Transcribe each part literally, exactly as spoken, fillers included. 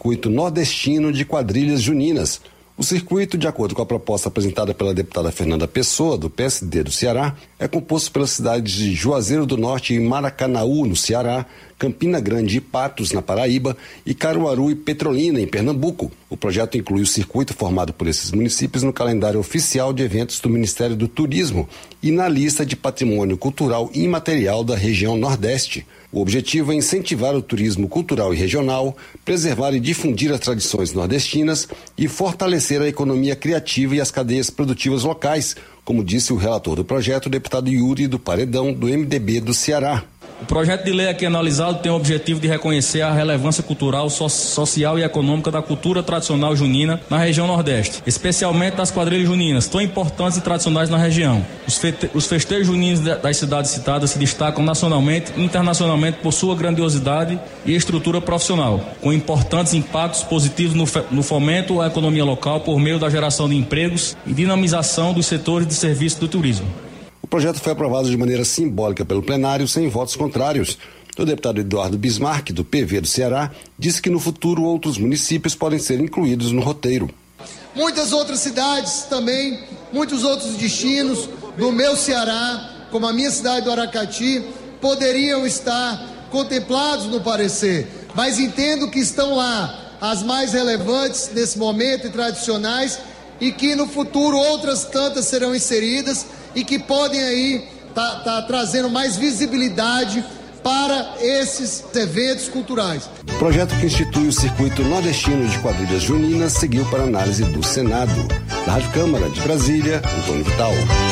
circuito nordestino de quadrilhas juninas. O circuito, de acordo com a proposta apresentada pela deputada Fernanda Pessoa, do P S D do Ceará, é composto pelas cidades de Juazeiro do Norte e Maracanaú, no Ceará, Campina Grande e Patos, na Paraíba, e Caruaru e Petrolina, em Pernambuco. O projeto inclui o circuito formado por esses municípios no calendário oficial de eventos do Ministério do Turismo e na lista de patrimônio cultural imaterial da região Nordeste. O objetivo é incentivar o turismo cultural e regional, preservar e difundir as tradições nordestinas e fortalecer a economia criativa e as cadeias produtivas locais, como disse o relator do projeto, o deputado Yuri do Paredão, do M D B do Ceará. O projeto de lei aqui analisado tem o objetivo de reconhecer a relevância cultural, so- social e econômica da cultura tradicional junina na região Nordeste, especialmente das quadrilhas juninas, tão importantes e tradicionais na região. Os, fe- os festejos juninos de- das cidades citadas se destacam nacionalmente e internacionalmente por sua grandiosidade e estrutura profissional, com importantes impactos positivos no, fe- no fomento à economia local por meio da geração de empregos e dinamização dos setores de serviço do turismo. O projeto foi aprovado de maneira simbólica pelo plenário, sem votos contrários. O deputado Eduardo Bismarck, do P V do Ceará, disse que no futuro outros municípios podem ser incluídos no roteiro. Muitas outras cidades também, muitos outros destinos do meu Ceará, como a minha cidade do Aracati, poderiam estar contemplados no parecer, mas entendo que estão lá as mais relevantes nesse momento e tradicionais, e que no futuro outras tantas serão inseridas e que podem aí tá, tá trazendo mais visibilidade para esses eventos culturais. O projeto que institui o circuito nordestino de quadrilhas juninas seguiu para análise do Senado. Da Rádio Câmara de Brasília, Antônio Vital.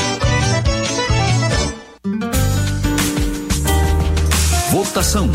Votação.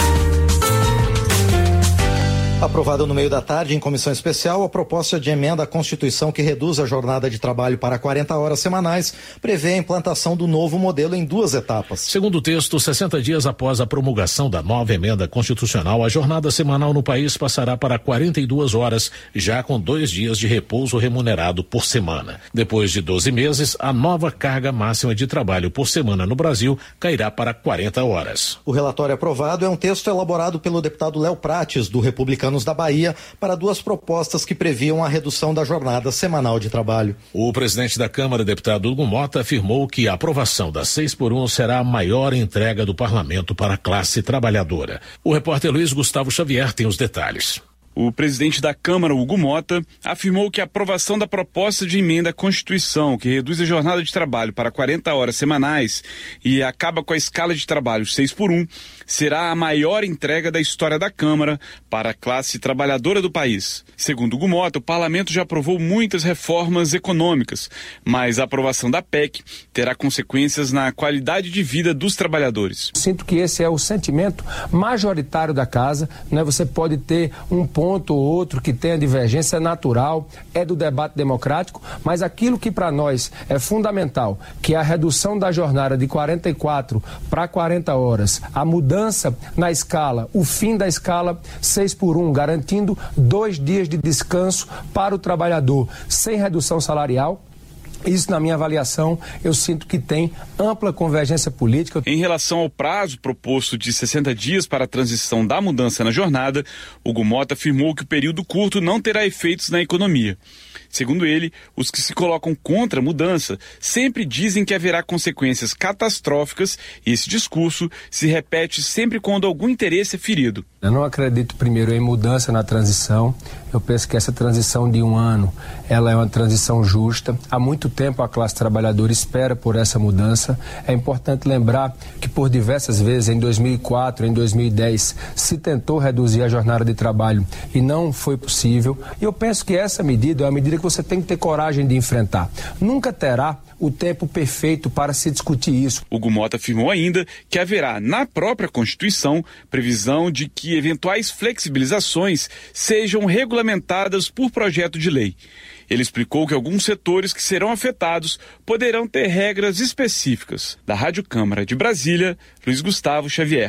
Aprovada no meio da tarde em comissão especial, a proposta de emenda à Constituição que reduz a jornada de trabalho para quarenta horas semanais prevê a implantação do novo modelo em duas etapas. Segundo o texto, sessenta dias após a promulgação da nova emenda constitucional, a jornada semanal no país passará para quarenta e duas horas, já com dois dias de repouso remunerado por semana. Depois de doze meses, a nova carga máxima de trabalho por semana no Brasil cairá para quarenta horas. O relatório aprovado é um texto elaborado pelo deputado Léo Prates, do Republicanos da Bahia, para duas propostas que previam a redução da jornada semanal de trabalho. O presidente da Câmara, deputado Hugo Mota, afirmou que a aprovação da seis por um será a maior entrega do parlamento para a classe trabalhadora. O repórter Luiz Gustavo Xavier tem os detalhes. O presidente da Câmara, Hugo Mota, afirmou que a aprovação da proposta de emenda à Constituição, que reduz a jornada de trabalho para quarenta horas semanais e acaba com a escala de trabalho seis por um, será a maior entrega da história da Câmara para a classe trabalhadora do país. Segundo Hugo Mota, o parlamento já aprovou muitas reformas econômicas, mas a aprovação da P E C terá consequências na qualidade de vida dos trabalhadores. Sinto que esse é o sentimento majoritário da casa, né? Você pode ter um ponto ponto ou outro que tenha divergência, é natural, é do debate democrático, mas aquilo que para nós é fundamental, que é a redução da jornada de quarenta e quatro para quarenta horas, a mudança na escala, o fim da escala seis por um, garantindo dois dias de descanso para o trabalhador, sem redução salarial. Isso, na minha avaliação, eu sinto que tem ampla convergência política. Em relação ao prazo proposto de sessenta dias para a transição da mudança na jornada, Hugo Mota afirmou que o período curto não terá efeitos na economia. Segundo ele, os que se colocam contra a mudança sempre dizem que haverá consequências catastróficas e esse discurso se repete sempre quando algum interesse é ferido. Eu não acredito, primeiro, em mudança na transição. Eu penso que essa transição de um ano, ela é uma transição justa. Há muito tempo a classe trabalhadora espera por essa mudança. É importante lembrar que por diversas vezes, em dois mil e quatro, em dois mil e dez, se tentou reduzir a jornada de trabalho e não foi possível. E eu penso que essa medida é uma medida que você tem que ter coragem de enfrentar. Nunca terá o tempo perfeito para se discutir isso. Hugo Mota afirmou ainda que haverá na própria Constituição previsão de que eventuais flexibilizações sejam regulamentadas por projeto de lei. Ele explicou que alguns setores que serão afetados poderão ter regras específicas. Da Rádio Câmara de Brasília, Luiz Gustavo Xavier.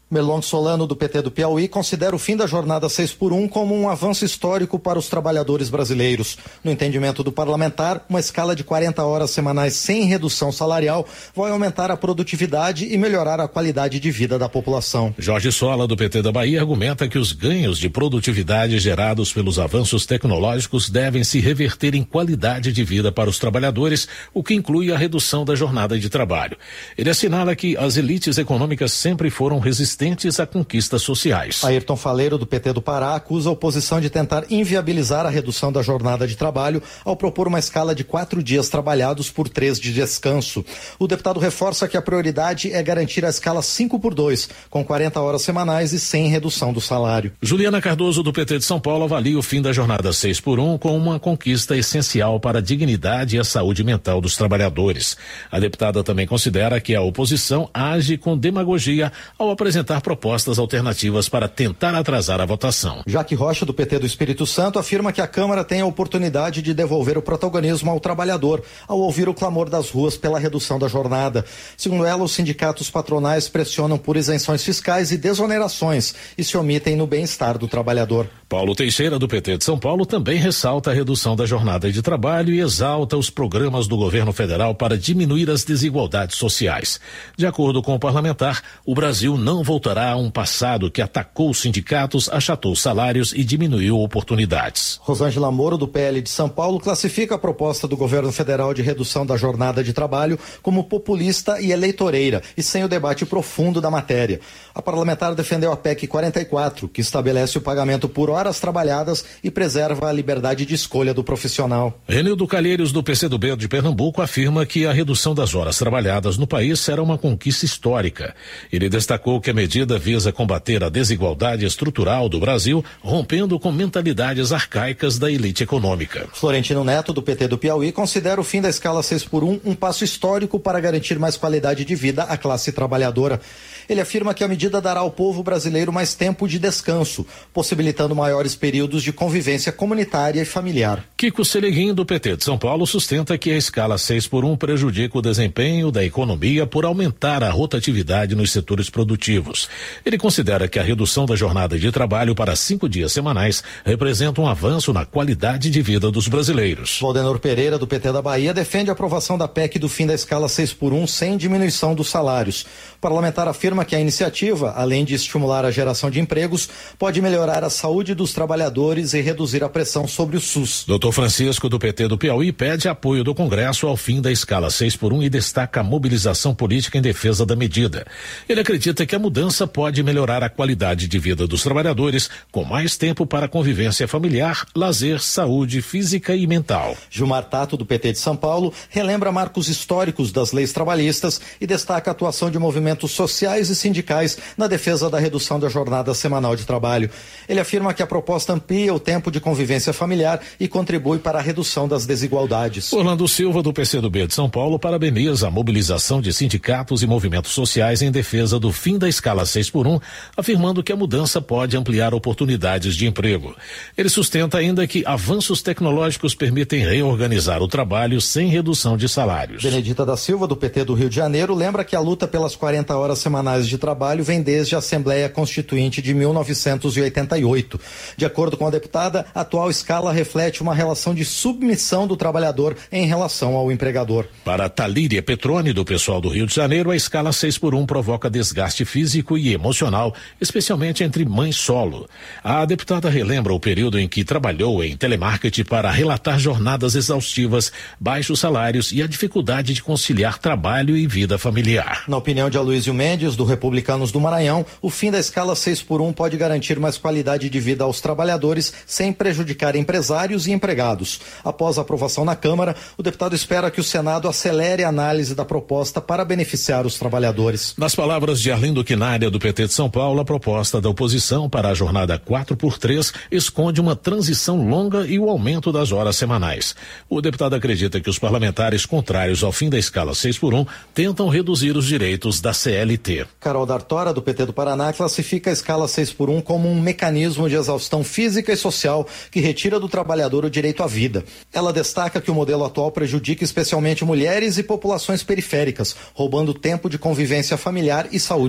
Merlong Solano, do P T do Piauí, considera o fim da jornada seis por um como um avanço histórico para os trabalhadores brasileiros. No entendimento do parlamentar, uma escala de quarenta horas semanais sem redução salarial vai aumentar a produtividade e melhorar a qualidade de vida da população. Jorge Sola, do P T da Bahia, argumenta que os ganhos de produtividade gerados pelos avanços tecnológicos devem se reverter em qualidade de vida para os trabalhadores, o que inclui a redução da jornada de trabalho. Ele assinala que as elites econômicas sempre foram resistentes a conquistas sociais. Ayrton Faleiro, do P T do Pará, acusa a oposição de tentar inviabilizar a redução da jornada de trabalho ao propor uma escala de quatro dias trabalhados por três de descanso. O deputado reforça que a prioridade é garantir a escala cinco por dois, com quarenta horas semanais e sem redução do salário. Juliana Cardoso, do P T de São Paulo, avalia o fim da jornada seis por um como uma conquista essencial para a dignidade e a saúde mental dos trabalhadores. A deputada também considera que a oposição age com demagogia ao apresentar propostas alternativas para tentar atrasar a votação. Jaque Rocha, do P T do Espírito Santo, afirma que a Câmara tem a oportunidade de devolver o protagonismo ao trabalhador, ao ouvir o clamor das ruas pela redução da jornada. Segundo ela, os sindicatos patronais pressionam por isenções fiscais e desonerações e se omitem no bem-estar do trabalhador. Paulo Teixeira, do P T de São Paulo, também ressalta a redução da jornada de trabalho e exalta os programas do governo federal para diminuir as desigualdades sociais. De acordo com o parlamentar, o Brasil não voltará a um passado que atacou os sindicatos, achatou salários e diminuiu oportunidades. Rosângela Moro, do P L de São Paulo, classifica a proposta do governo federal de redução da jornada de trabalho como populista e eleitoreira e sem o debate profundo da matéria. A parlamentar defendeu a P E C quarenta e quatro, que estabelece o pagamento por horas trabalhadas e preserva a liberdade de escolha do profissional. Renildo Calheiros, do P C do B de Pernambuco, afirma que a redução das horas trabalhadas no país será uma conquista histórica. Ele destacou que a medida visa combater a desigualdade estrutural do Brasil, rompendo com mentalidades arcaicas da elite econômica. Florentino Neto, do P T do Piauí, considera o fim da escala seis por um um passo histórico para garantir mais qualidade de vida à classe trabalhadora. Ele afirma que a medida dará ao povo brasileiro mais tempo de descanso, possibilitando maiores períodos de convivência comunitária e familiar. Kiko Seleguin, do P T de São Paulo, sustenta que a escala seis por um prejudica o desempenho da economia por aumentar a rotatividade nos setores produtivos. Ele considera que a redução da jornada de trabalho para cinco dias semanais representa um avanço na qualidade de vida dos brasileiros. Valdenor Pereira, do P T da Bahia, defende a aprovação da P E C do fim da escala seis por um sem diminuição dos salários. O parlamentar afirma que a iniciativa, além de estimular a geração de empregos, pode melhorar a saúde dos trabalhadores e reduzir a pressão sobre o SUS. doutor Francisco, do P T do Piauí, pede apoio do Congresso ao fim da escala seis por um e destaca a mobilização política em defesa da medida. Ele acredita que a mudança pode melhorar a qualidade de vida dos trabalhadores, com mais tempo para convivência familiar, lazer, saúde física e mental. Gilmar Tato, do P T de São Paulo, relembra marcos históricos das leis trabalhistas e destaca a atuação de movimentos sociais e sindicais na defesa da redução da jornada semanal de trabalho. Ele afirma que a proposta amplia o tempo de convivência familiar e contribui para a redução das desigualdades. Orlando Silva, do P C do B de São Paulo, parabeniza a mobilização de sindicatos e movimentos sociais em defesa do fim da escala seis por um, afirmando que a mudança pode ampliar oportunidades de emprego. Ele sustenta ainda que avanços tecnológicos permitem reorganizar o trabalho sem redução de salários. Benedita da Silva, do P T do Rio de Janeiro, lembra que a luta pelas quarenta horas semanais de trabalho vem desde a Assembleia Constituinte de mil novecentos e oitenta e oito. De acordo com a deputada, a atual escala reflete uma relação de submissão do trabalhador em relação ao empregador. Para Talíria Petroni, do pessoal do Rio de Janeiro, a escala seis por um provoca desgaste físico e emocional, especialmente entre mães solo. A deputada relembra o período em que trabalhou em telemarketing para relatar jornadas exaustivas, baixos salários e a dificuldade de conciliar trabalho e vida familiar. Na opinião de Aloysio Mendes, do Republicanos do Maranhão, o fim da escala seis por um pode garantir mais qualidade de vida aos trabalhadores sem prejudicar empresários e empregados. Após a aprovação na Câmara, o deputado espera que o Senado acelere a análise da proposta para beneficiar os trabalhadores. Nas palavras de Arlindo Quinária, do P T de São Paulo, a proposta da oposição para a jornada quatro por três esconde uma transição longa e o aumento das horas semanais. O deputado acredita que os parlamentares contrários ao fim da escala seis por um tentam reduzir os direitos da C L T. Carol D'Artora, do P T do Paraná, classifica a escala seis por um como um mecanismo de exaustão física e social que retira do trabalhador o direito à vida. Ela destaca que o modelo atual prejudica especialmente mulheres e populações periféricas, roubando tempo de convivência familiar e saúde mental.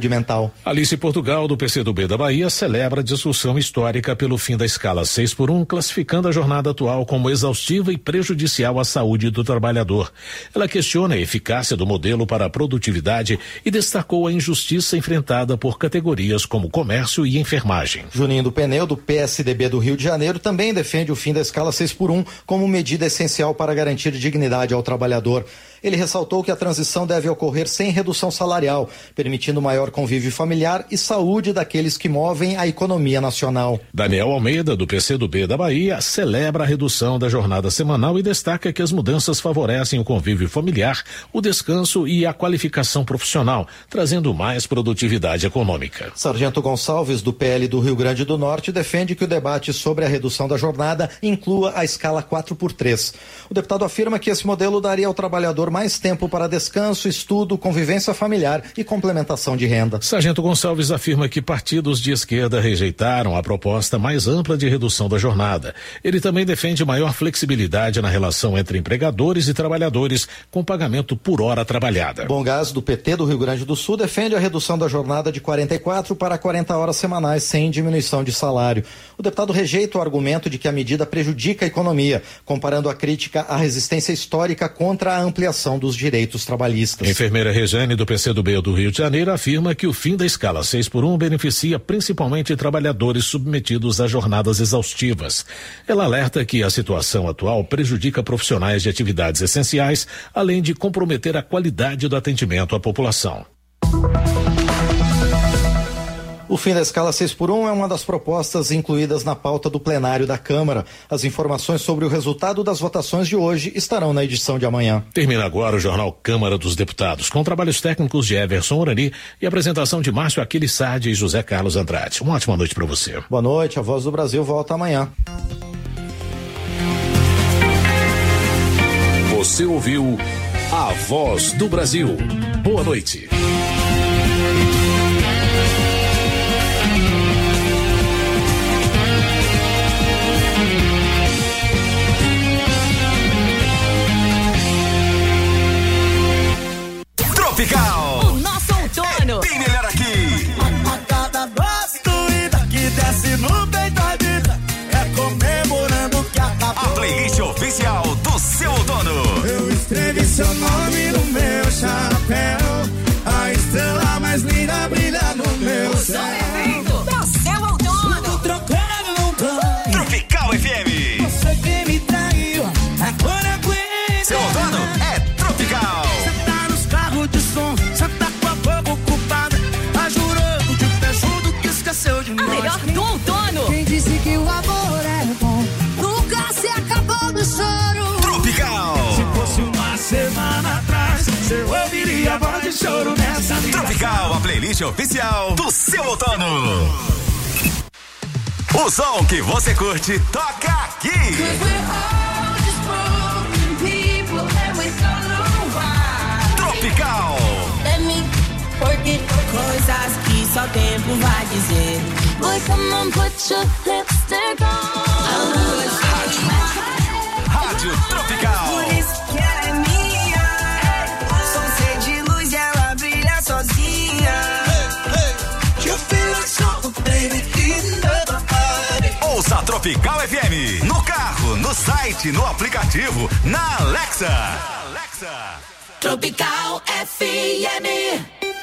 Nacional. Alice Portugal, do P C do B da Bahia, celebra a discussão histórica pelo fim da escala seis por um, classificando a jornada atual como exaustiva e prejudicial à saúde do trabalhador. Ela questiona a eficácia do modelo para a produtividade e destacou a injustiça enfrentada por categorias como comércio e enfermagem. Juninho do Pneu, do P S D B do Rio de Janeiro, também defende o fim da escala seis por um como medida essencial para garantir dignidade ao trabalhador. Ele ressaltou que a transição deve ocorrer sem redução salarial, permitindo maior convívio familiar e saúde daqueles que movem a economia nacional. Daniel Almeida, do P C do B da Bahia, celebra a redução da jornada semanal e destaca que as mudanças favorecem o convívio familiar, o descanso e a qualificação profissional, trazendo mais produtividade econômica. Sargento Gonçalves, do P L do Rio Grande do Norte, defende que o debate sobre a redução da jornada inclua a escala quatro por três. O deputado afirma que esse modelo daria ao trabalhador mais tempo para descanso, estudo, convivência familiar e complementação de renda. Sargento Gonçalves afirma que partidos de esquerda rejeitaram a proposta mais ampla de redução da jornada. Ele também defende maior flexibilidade na relação entre empregadores e trabalhadores, com pagamento por hora trabalhada. Bom Gás, do P T do Rio Grande do Sul, defende a redução da jornada de quarenta e quatro para quarenta horas semanais sem diminuição de salário. O deputado rejeita o argumento de que a medida prejudica a economia, comparando a crítica à resistência histórica contra a ampliação dos direitos trabalhistas. Enfermeira Rejane, do P C do B do Rio de Janeiro, afirma que o fim da escala seis por um beneficia principalmente trabalhadores submetidos a jornadas exaustivas. Ela alerta que a situação atual prejudica profissionais de atividades essenciais, além de comprometer a qualidade do atendimento à população. O fim da escala seis por um é uma das propostas incluídas na pauta do plenário da Câmara. As informações sobre o resultado das votações de hoje estarão na edição de amanhã. Termina agora o jornal Câmara dos Deputados, com trabalhos técnicos de Everson Orani e apresentação de Márcio Aquiles Sardi e José Carlos Andrade. Uma ótima noite para você. Boa noite, a Voz do Brasil volta amanhã. Você ouviu a Voz do Brasil. Boa noite. Tropical. O nosso outono. É bem melhor aqui. A cada dose doída que desce no peito da vida, é comemorando que acabou. A playlist oficial do seu outono. Eu escrevi seu nome no meu chapéu, a estrela mais linda brilha no meu céu. Do seu outono. Tô trocando não tô. Tropical F M. Você que me traiu, agora aguenta. Seu outono é Tropical. De som, cê tá com a boca ocupada, tá jurando de pé junto que esqueceu de A nós. melhor do outono. Quem disse que o amor é bom nunca se acabou do choro. Tropical. Se fosse uma semana atrás, cê ouviria a voz de choro nessa vida. Tropical, a playlist oficial do seu outono. O som que você curte toca aqui. Tropical. É mim, porque Coisas que só o tempo vai dizer. boy, come on, put your lipstick on. Rádio, Rádio Tropical. Por isso que ela é minha. Sou um ser de luz e ela brilha sozinha. You feel like summer, baby, in the body. Ouça a Tropical F M no carro, no site, no aplicativo, na Alexa. Alexa. Tropical F M.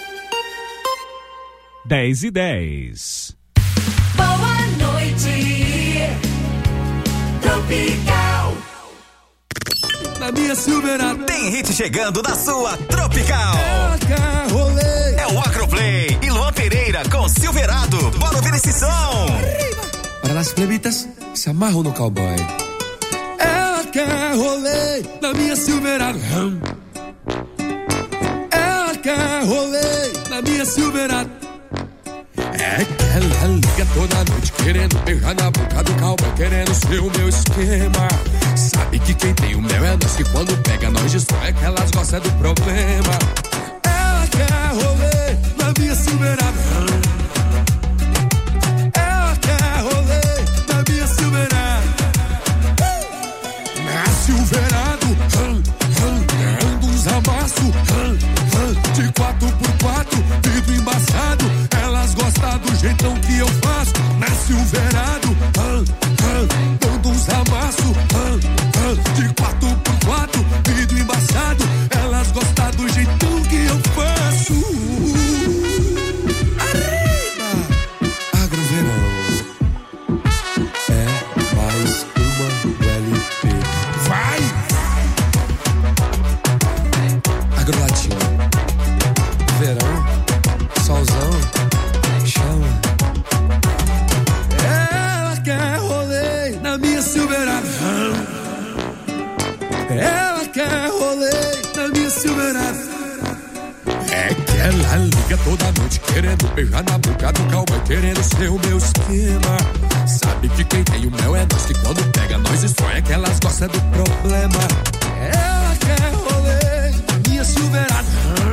dez e dez. Boa noite. Tropical. Na minha Silverado Tem hit chegando na sua Tropical. é rolê. É o Acroplay e Luan Pereira com Silverado. Bora ouvir esse som. Para as plebitas, se amarram no cowboy. Ela quer rolê na minha Silverado. Ela quer rolê na minha Silverado. É que ela liga toda noite querendo beijar na boca do cowboy, querendo ser o meu esquema. Sabe que quem tem o mel é nós, que quando pega nós destrói, que elas gostam do problema. Ela quer rolê na minha Silverado. Ela quer rolê na minha Silverado. Na Silverado, hum, hum, ganhando uns amassos, hum, hum, de quatro por quatro, vidro embaçado. rolê na minha Silverado. Ela quer rolê na minha Silverado. É que ela liga toda noite querendo beijar na boca do cowboy, querendo ser o meu esquema. Sabe que quem tem o mel é nós, que quando pega nós estranha que elas gostam do problema. Ela quer rolê na minha Silverado.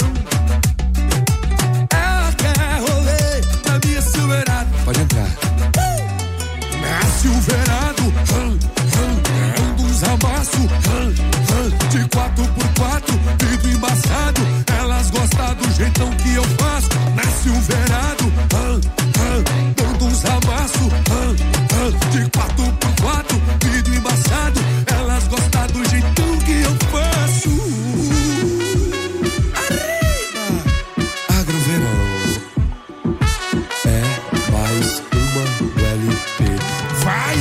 Ela quer rolê na minha Silverado. Pode entrar. Na Silverado, hum, hum, é um dos amassos, hum, hum, de quatro por quatro, vidro embaçado. Elas gostam do jeitão que eu faço. Na Silverado, hum, hum, dando uns amassos, hum, hum, de quatro por quatro, vidro embaçado. Elas gostam do jeitão que eu faço. Arriba! Agroverão é mais uma L P. Vai!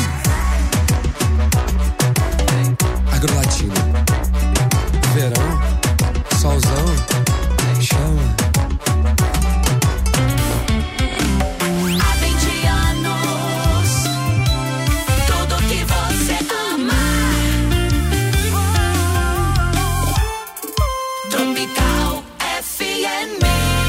Agrolatino. Verão, solzão, chama. Há vinte anos, tudo que você ama. Tropical F M.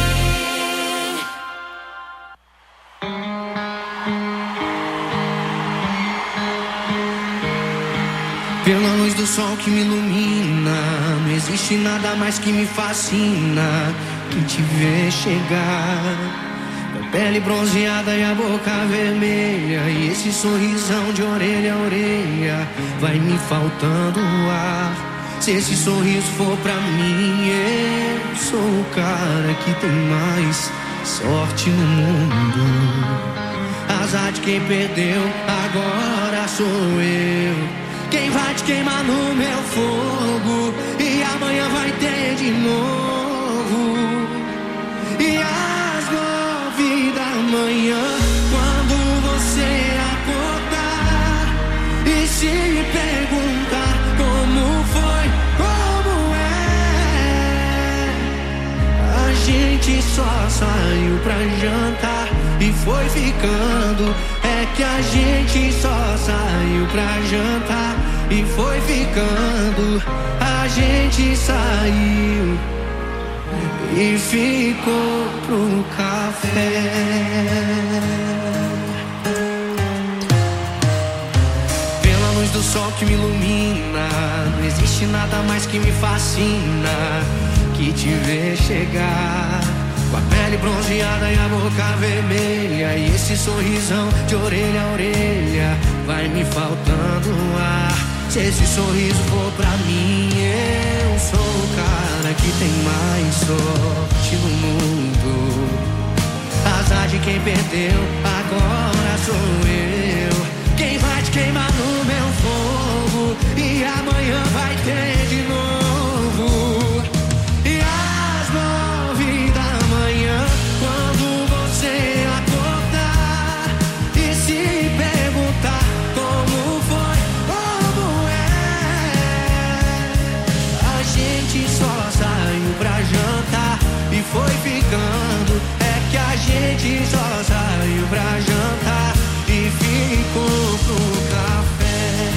Pela luz do sol que me ilumina, não existe nada mais que me fascina que te ver chegar. A pele bronzeada e a boca vermelha, e esse sorrisão de orelha a orelha, vai me faltando ar. Se esse sorriso for pra mim, eu sou o cara que tem mais sorte no mundo. Azar de quem perdeu, agora sou eu. Quem vai te queimar no meu fogo, e amanhã vai ter de novo. E às nove da manhã, quando você acordar e se me perguntar como foi, como é, a gente só saiu pra jantar e foi ficando. É que a gente só saiu pra jantar e foi ficando. A gente saiu e ficou pro café. Pela luz do sol que me ilumina, não existe nada mais que me fascina que te ver chegar. Com a pele bronzeada e a boca vermelha, e esse sorrisão de orelha a orelha, vai me faltando ar. Se esse sorriso for pra mim, eu sou o cara que tem mais sorte no mundo. Azar de quem perdeu, agora sou eu. Quem vai te queimar no meu fogo, e amanhã vai ter de novo. E às nove da manhã, quando você acordar e se perguntar como foi, como é, a gente só saiu pra jantar e foi ficando. É que a gente só saiu pra jantar e ficou pro café.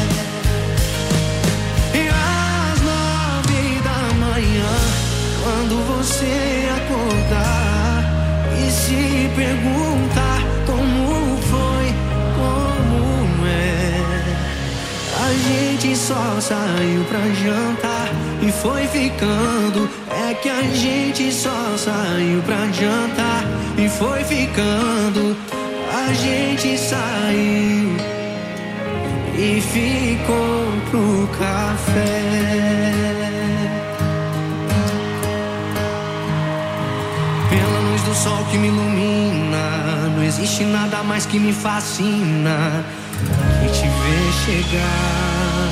E às nove da manhã, quando você acordar e se perguntar como foi, como é, a gente só saiu pra jantar e foi ficando. É que a gente só saiu pra jantar e foi ficando. A gente saiu e ficou pro café. Pela luz do sol que me ilumina, não existe nada mais que me fascina que te ver chegar.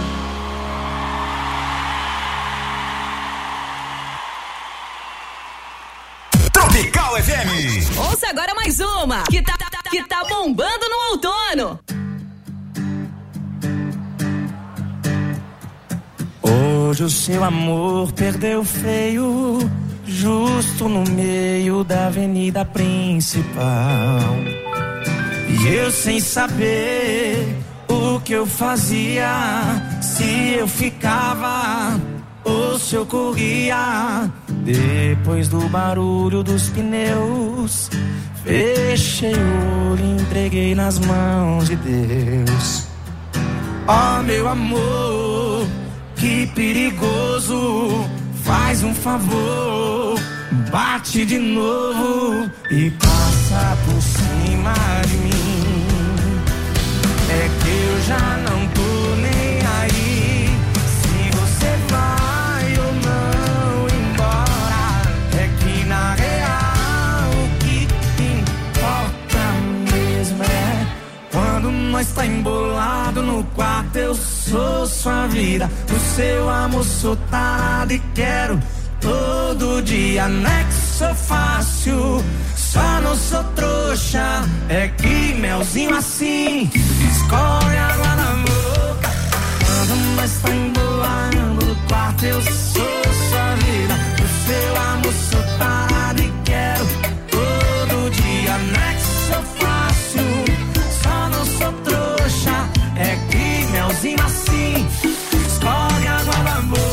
Tropical F M. Ouça agora mais uma que tá, que tá bombando no outono. Hoje o seu amor perdeu feio, justo no meio da avenida principal. E eu sem saber o que eu fazia, se eu ficava ou se eu corria. Depois do barulho dos pneus, fechei o olho e entreguei nas mãos de Deus. Oh, meu amor, que perigoso, faz um favor, bate de novo e passa por cima de mim. É que eu já não tô nem aí, se você vai ou não embora. É que na real o que importa mesmo é quando nós tá embolado no quarto. Eu sou sua vida, o seu amor sou tarado e quero todo dia. Nexo fácil, só não sou trouxa. É que melzinho assim escorre água na boca. Quando nós tá embolando no quarto, eu sou sua vida, o seu amor sou tarado e quero todo dia. Nexo fácil, só não sou trouxa. É que melzinho assim escorre água na boca.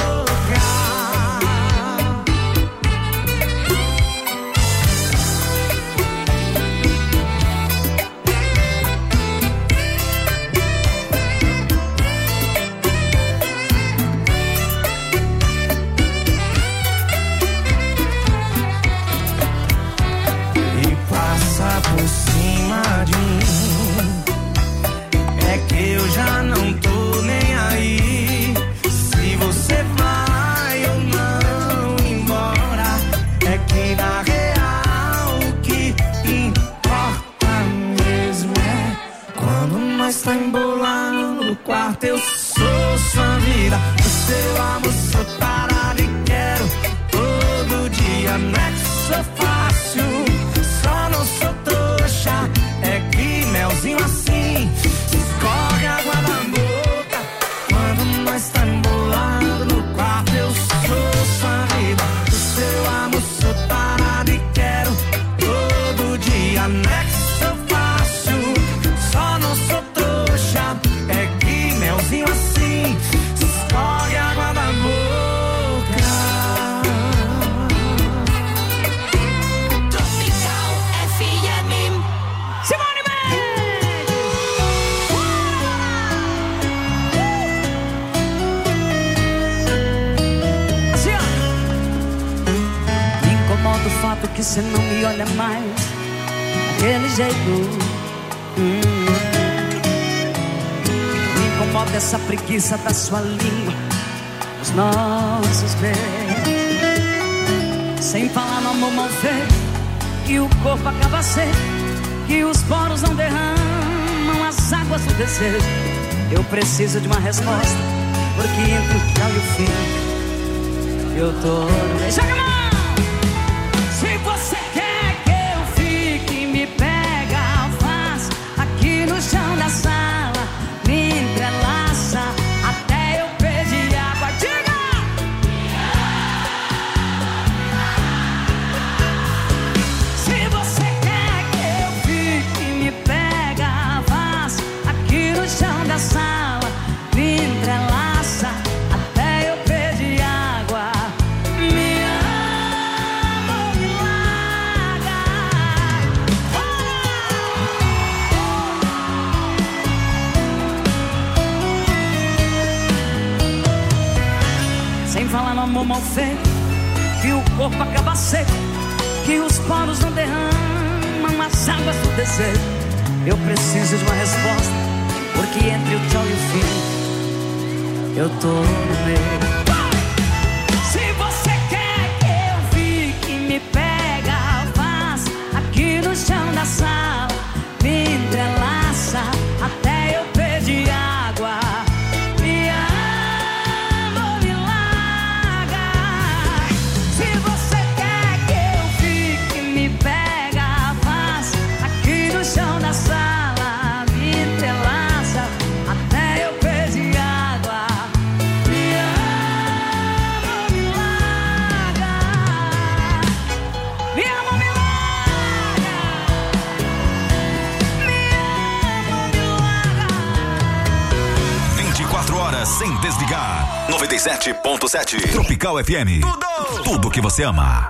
Por cima de mim, é que eu já não tô nem aí, se você vai ou não embora. É que na real o que importa mesmo é quando nós tá embolando no quarto. Eu sou sua vida, o seu amor sou parado e quero todo dia. Nexo fácil, só não sou trouxa. É que melzinho assim escorre água na boca. Quando nós tá embolado no quarto, eu sou sua vida, o seu amor sou tarado e quero todo dia. Nexo fácil, só não sou trouxa. É que melzinho assim escorre água na boca. O fato que cê não me olha mais daquele jeito. hum. Me incomoda essa preguiça da sua língua nos nossos beijos. Sem falar no amor mal feito, que o corpo acaba seco, que os poros não derramam as águas do desejo. Eu preciso de uma resposta, porque entre o tchau e o fim eu tô no meio. Joga a mão! Se você quer que eu fique, me pega, faz aqui no chão da sala, me entrelaça até eu pedir água. Diga! Se você quer que eu fique, me pega, faz aqui no chão da sala, me entrelaça até eu pedir água. Me Sem falar no amor mal feito, que o corpo acaba seco, que os poros não derramam as águas do desejo. Eu preciso de uma resposta, porque entre o tchau e o fim eu tô no meio. Se você quer que eu fique, me pega, faz aqui no chão da sala, me entrelaça até eu pedir água. Me ama, me larga. Se você quer que eu fique, me pega, faz aqui no chão da sala, me entrelaça até eu pedir água. Me ama. liga sem desligar. noventa e sete ponto sete Tropical F M. Tudo, tudo que você ama.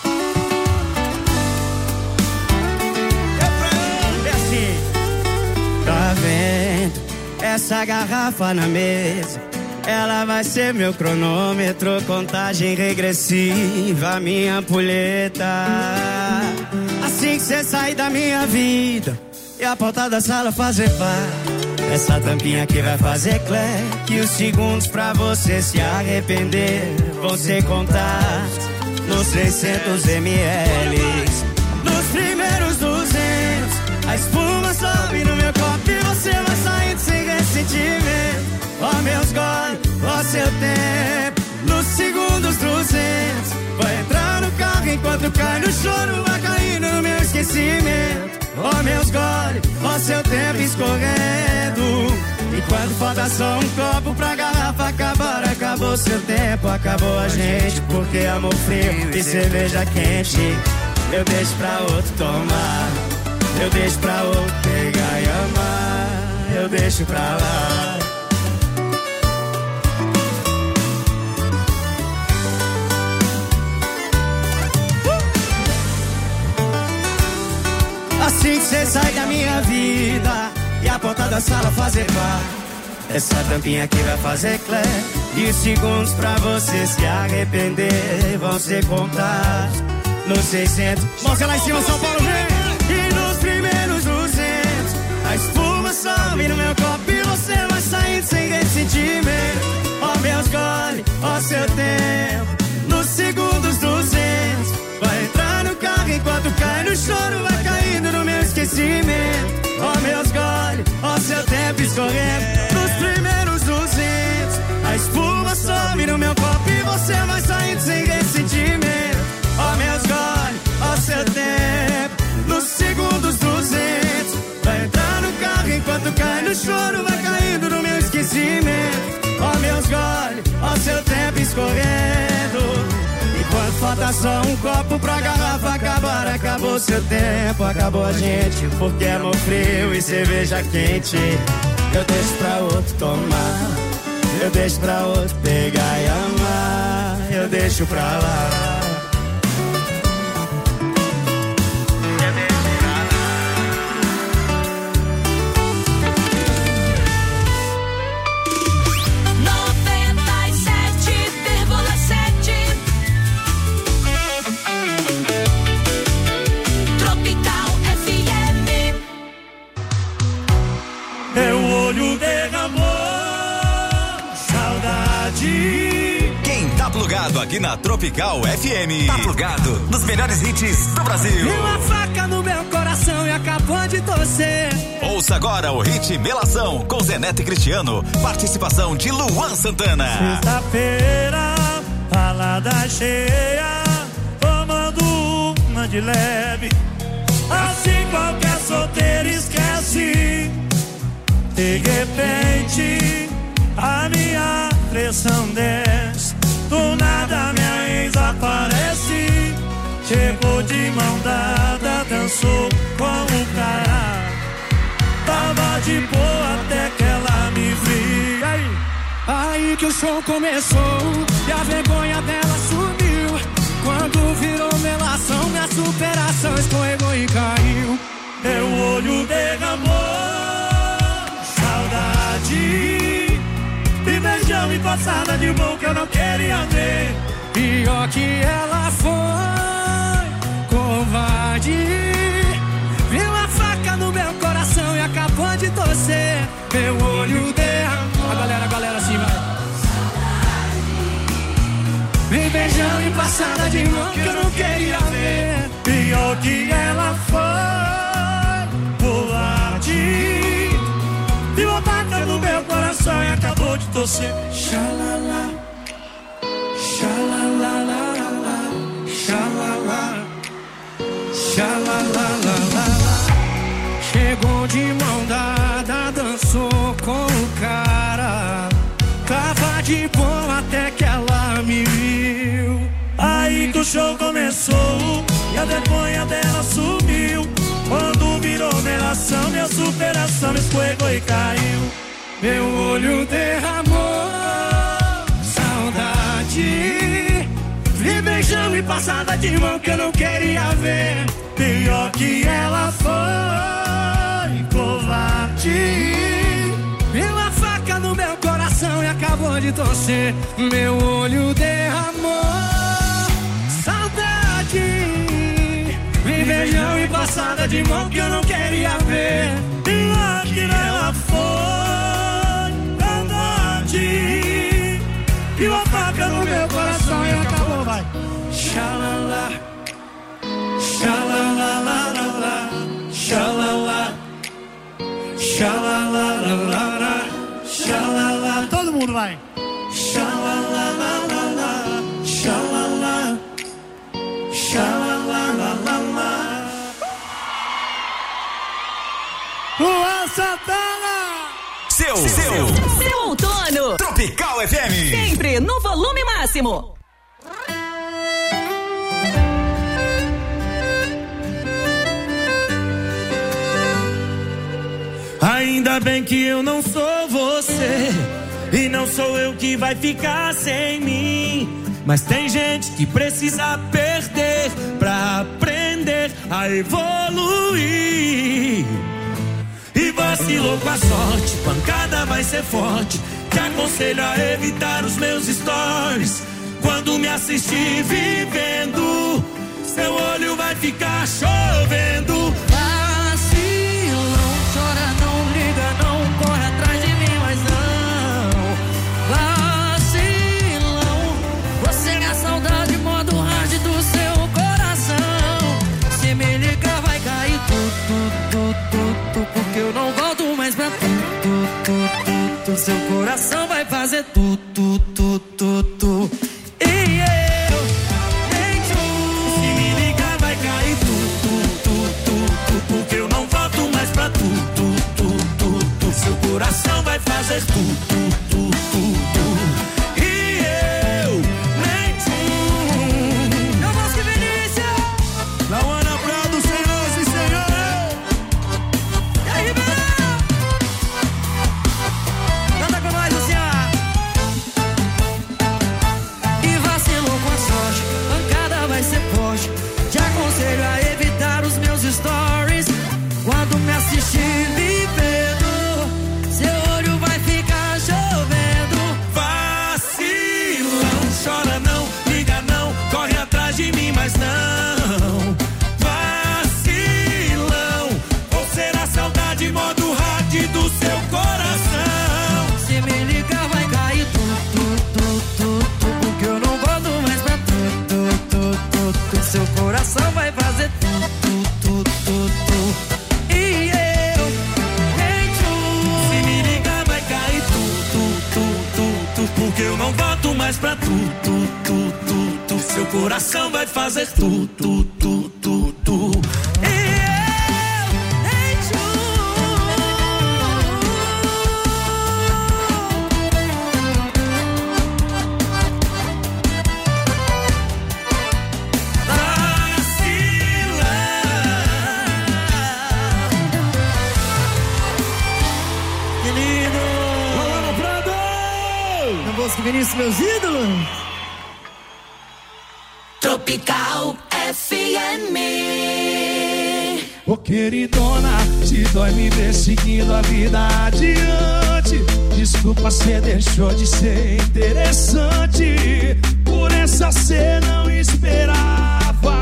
É assim. Tá vendo essa garrafa na mesa? Ela vai ser meu cronômetro, contagem regressiva, minha ampulheta. Assim que cê sair da minha vida e a porta da sala fazer pá, essa tampinha aqui vai fazer cleque. E os segundos pra você se arrepender vão ser contados nos seiscentos mililitros. Nos primeiros duzentos, a espuma sobe no meu copo e você vai saindo sem ressentimento. Ó oh, meus goles, ó oh, seu tempo. Nos segundos duzentos, vai entrar no carro enquanto cai no choro, vai caindo no meu esquecimento. Ó oh, meus goles, ó oh, seu tempo escorrendo. Enquanto falta só um copo pra garrafa acabar, acabou seu tempo, acabou a gente. Porque amor frio e cerveja quente eu deixo pra outro tomar, eu deixo pra outro pegar e amar, eu deixo pra lá. Assim que cê sai da minha vida e a porta da sala fazer pá, essa tampinha aqui vai fazer clé. E os segundos pra você se arrepender vão ser contados nos seiscentos. Mostra lá em cima, São Paulo, vem! E nos primeiros duzentos, a espuma sobe no meu copo e você vai saindo sem ressentimento. Ó oh, meus goles, ó oh, seu tempo. Nos segundos duzentos, vai entrar no carro enquanto cai no choro, vai caindo no meu esquecimento. Ó oh, meus goles, ó oh, seu tempo escorrendo. Nos primeiros duzentos, a espuma sobe no meu copo e você vai saindo sem ressentimento. Ó oh, meus goles, ó oh, seu tempo. Nos segundos duzentos, vai entrar no carro enquanto cai no choro, vai caindo no meu esquecimento. Ó oh, meus goles, ó oh, seu tempo escorrendo. Enquanto falta só um copo pra garrafa acabar, acabou seu tempo, acabou a gente. Porque amor frio e cerveja quente eu deixo pra outro tomar, eu deixo pra outro pegar e amar, eu deixo pra lá. Meu olho derramou saudade. Quem tá plugado aqui na Tropical F M, tá plugado nos melhores hits do Brasil. Uma faca no meu coração e acabou de torcer. Ouça agora o hit Melação com Zé Neto e Cristiano. Participação de Luan Santana. Sexta-feira, balada cheia, tomando uma de leve. Assim qualquer solteiro esquece. De repente, a minha pressão desce. Do nada minha ex aparece. Chegou de mão dada, dançou com o cara. Tava de boa até que ela me viu. Aí, aí que o show começou e a vergonha dela sumiu. Quando virou melação, minha superação escorregou e caiu. Meu olho derramou saudade, me beijou e passada de mão que eu não queria ver. Pior que ela foi covarde. Viu a faca no meu coração e acabou de torcer. Meu olho derramou. A galera, a galera assim vai. Me beijou e passada de mão que eu não queria ver. Pior que ela foi covarde. Viu a faca no meu coração e acabou de torcer. Xalala, xalala, xalala, xalala. Chegou de mão dada, dançou com o cara. Tava de boa até que ela me viu. Aí que o show começou e a vergonha dela sumiu. Quando virou melação, minha superação escorregou e caiu. Meu olho derramou passada de mão que eu não queria ver. Pior que ela foi covarde. Viu a faca no meu coração e acabou de torcer. Meu olho derramou saudade. Invejão e passada de mão que eu não queria ver. Pior que ela foi verdade. Viu a faca no meu coração e acabou, vai. Xalala, xalalalala, xalala, xalalalala, xalala. Todo mundo vai. Xalalalala, xalala, xalalalala. Luan Santana! Seu, seu, Seu outono. Tropical F M. Sempre no volume máximo. Ainda bem que eu não sou você, e não sou eu que vai ficar sem mim. Mas tem gente que precisa perder pra aprender a evoluir. E vacilou com a sorte, pancada vai ser forte. Te aconselho a evitar os meus stories. Quando me assistir vivendo, seu olho vai ficar chovendo. Vacilão, chora, não liga, não corre atrás de mim, mas não. Vacilão, você é saudade, modo hard do seu coração. Se me ligar vai cair tudo, tudo, tudo, porque eu não volto mais pra tu, tu, tu, tu, tu. Seu coração vai fazer tudo, tudo, tudo, tudo. E eu nem tu. Se me ligar vai cair tudo, tudo, tudo, porque eu não volto mais pra tu, tu, tu, tu, tu. Seu coração vai fazer tudo, tudo, tudo. E eu nem tu. Eu vou que Vinícius. Lauana Prado, senhoras e senhores. E aí, Ribeirão? Canta com nós assim, ó. E vacilou com a sorte, pancada vai ser forte. Te aconselho a evitar os meus stories. Quando me assistir me vendo, seu olho vai ficar chovendo. Vacilão, chora não, liga não, corre atrás de mim, mas não. Vacilão, ou será saudade, modo hard do seu coração. Se me ligar vai cair tudo, tudo, tudo, tudo, porque eu não volto mais pra tu, tu, tu, tu, tu. Seu coração vai fazer tudo, tudo, tudo, tudo. E eu nem tu. Se me ligar vai cair tudo, tudo, tudo, porque eu não volto mais pra tu, tu, tu, tu, tu. Seu coração vai fazer tudo, tudo, tudo, tudo. E eu nem tu. Que lindo! Lauana Prado! Não vou que Vinícius, meus ídolos. Tropical F M. Ô queridona, se dói me ver seguindo a vida adiante. Desculpa, cê deixou de ser interessante. Por essa cê não esperava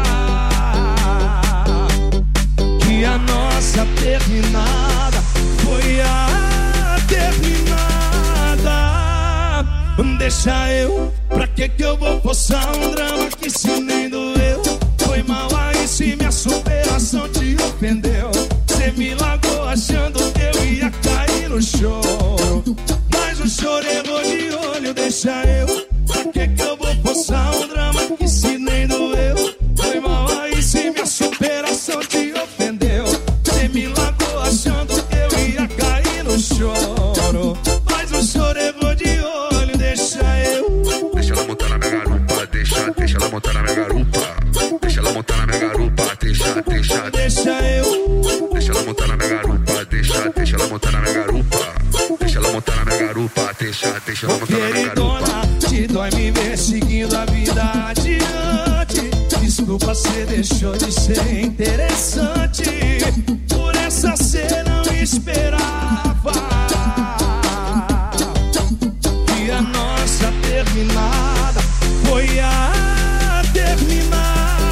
que a nossa terminada foi a terminada. Deixa eu, pra que que eu vou forçar um drama que se nem doeu? Foi mal aí se minha superação te ofendeu. Cê me largou achando que eu ia cair no choro, mas o choro errou de olho. Deixa eu, pra que que eu vou forçar um drama que se nem doeu? Foi mal aí se minha superação te ofendeu. Cê me largou achando que eu ia cair no choro, mas o choro errou de olho. Deixa eu. Deixa ela montar na minha garupa, deixa, deixa ela montar na minha garupa. Deixa ela montar na minha garupa, deixa, deixa. Deixa eu. Deixa ela montar na minha garupa, deixa, deixa ela montar na minha garupa. Deixa ela montar na minha garupa, deixa, deixa ela montar na minha garupa. Te dói me ver seguindo a vida adiante. desculpa, cê deixou de ser interessante. Por essa cê não esperava que a nossa terminada foi a terminada.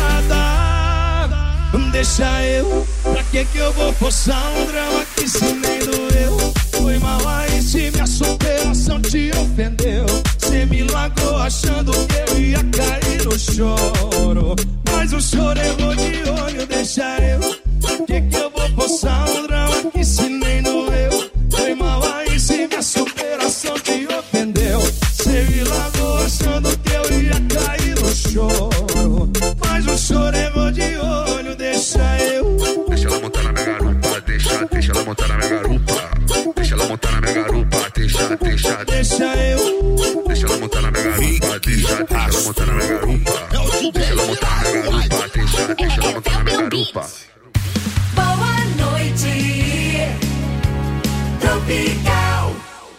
Deixa eu, pra que que eu vou forçar um drama que se nem doeu? Foi mal aí se minha superação te ofendeu. Cê me largou achando que eu ia cair no choro, mas o choro errou de olho. Deixa eu, pra que que eu vou forçar um drama que se nem doeu? Foi mal aí se minha superação te ofendeu. Cê me largou achando que eu ia cair no choro, mas o choro errou de olho. Deixa eu, deixa ela montar na minha garupa, deixa, deixa ela montar na minha garupa. Deixa ela montar na minha garupa, deixa, deixa, deixa eu, deixa ela montar na minha garupa, deixa, deixa ela montar na minha garupa. Deixa ela montar na minha garupa, deixa, deixa ela montar na minha garupa. Boa noite, Tropical.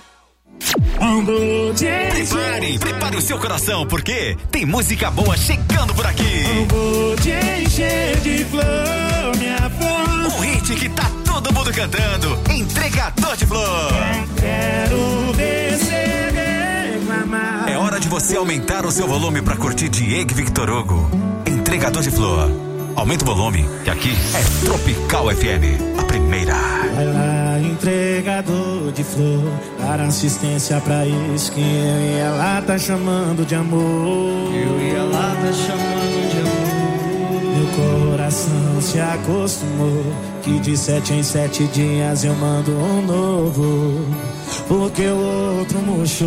Prepare, prepare o seu coração, porque tem música boa chegando por aqui. Vou te encher de flor, minha flor. Um hit que tá todo mundo cantando. Entregador de Flor. Quero ver você reclamar. É hora de você aumentar o seu volume pra curtir Diego e Victor Hugo. Entregador de Flor. Aumenta o volume, que aqui é Tropical F M, a primeira. Vai lá, entregador de flor, dar assistência pra isso que eu e ela tá chamando de amor. Eu e ela tá chamando de amor. Meu coração se acostumou que de sete em sete dias eu mando um novo, porque o outro murchou.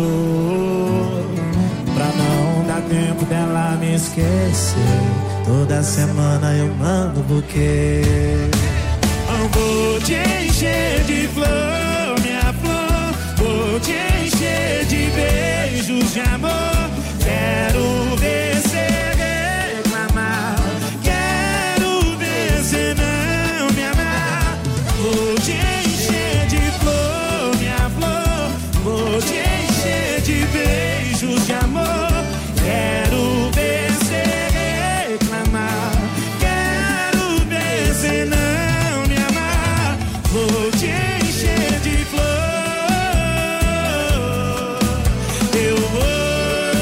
Pra não dar tempo dela me esquecer, toda semana eu mando buquê. Eu vou te encher de flor, minha flor. Vou te encher de beijos de amor. Quero ver cê reclamar. Quero ver cê não me amar. Vou te encher de flor, minha flor. Vou te encher de beijos de amor. Quero ver cê reclamar. Quero ver cê não me amar. Vou te encher de flor. Eu vou.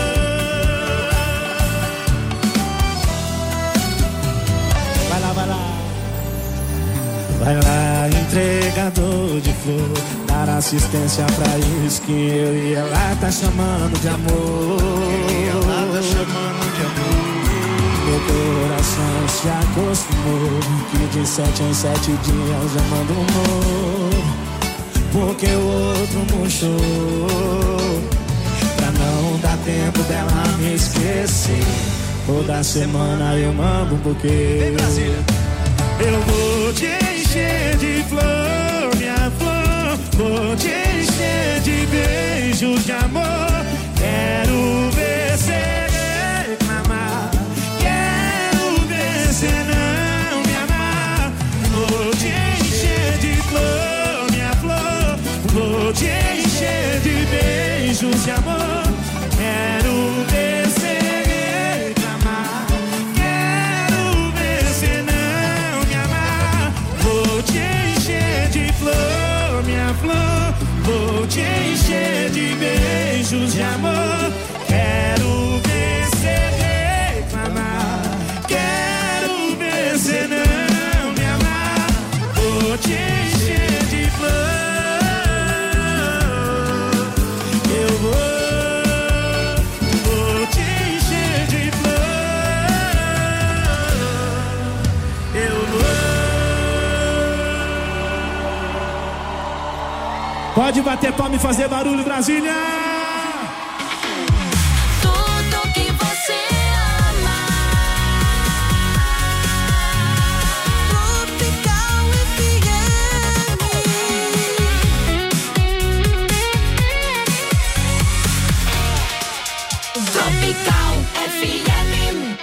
Vai lá, vai lá. Vai lá, entregador de flor, dar assistência pra isso que eu e ela tá chamando de amor. Eu e ela tá chamando de amor. Meu coração se acostumou que de sete em sete dias eu mando um amor, porque o outro murchou. Pra não dar tempo dela me esquecer, toda semana eu mando um buquê. Eu vou te encher de flor, minha flor. Vou te encher de beijos de amor. Quero ver cê reclamar. Quero ver cê não me amar. Vou te encher de flor, minha flor. Vou te encher de beijos de amor. Quero ver cê reclamar. Quero ver cê não me amar. Vou te encher de flor, minha flor. Vou te encher de beijos de amor. Quero ver cê reclamar. Quero ver cê não me amar. Vou te encher de flor. Eu vou. Vou te encher de flor. Eu vou. Pode bater palma e fazer barulho, Brasília! Tudo que você ama. Tropical F M. Tropical F M.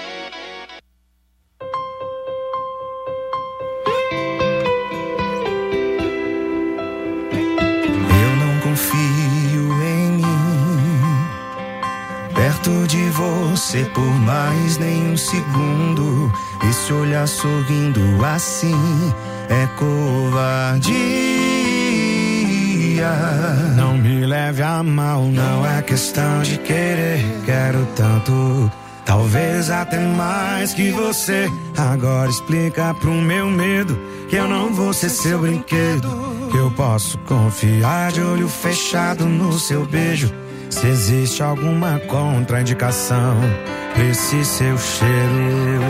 perto de você por mais nem um segundo. Esse olhar sorrindo assim é covardia. Não me leve a mal, não é questão de querer. Quero tanto, talvez até mais que você. Agora explica pro meu medo que eu não vou ser seu brinquedo, que eu posso confiar de olho fechado no seu beijo. Se existe alguma contraindicação pra esse seu cheiro.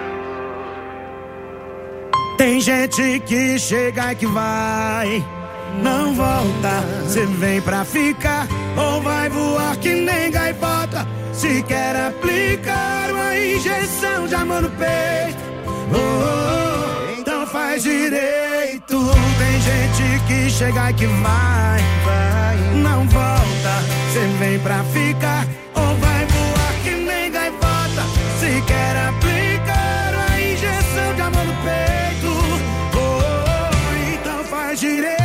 Tem gente que chega e que vai, não volta. Cê vem pra ficar ou vai voar que nem gaivota. Se quer aplicar uma injeção de amor no peito, oh, oh, oh, então faz direito. Tem gente que chega e que vai, vai, não volta. Cê vem pra ficar ou vai voar que nem gaivota. Se quer aplicar uma injeção de amor no peito, oh, oh, oh, então faz direito.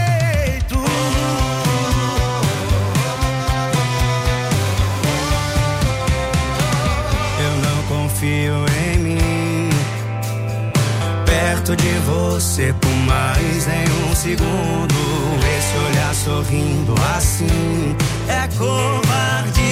Confio em mim, perto de você por mais nem um segundo. Esse olhar sorrindo assim é covardia.